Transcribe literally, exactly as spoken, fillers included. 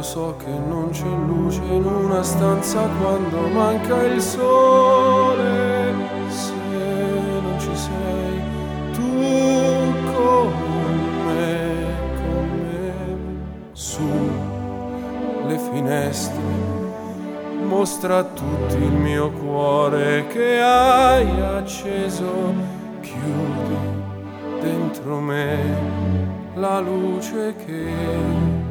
so che non c'è luce in una stanza quando manca il sole. Se non ci sei tu con me, con me, su le finestre mostra a tutti il mio cuore che hai acceso, chiudi dentro me la luce che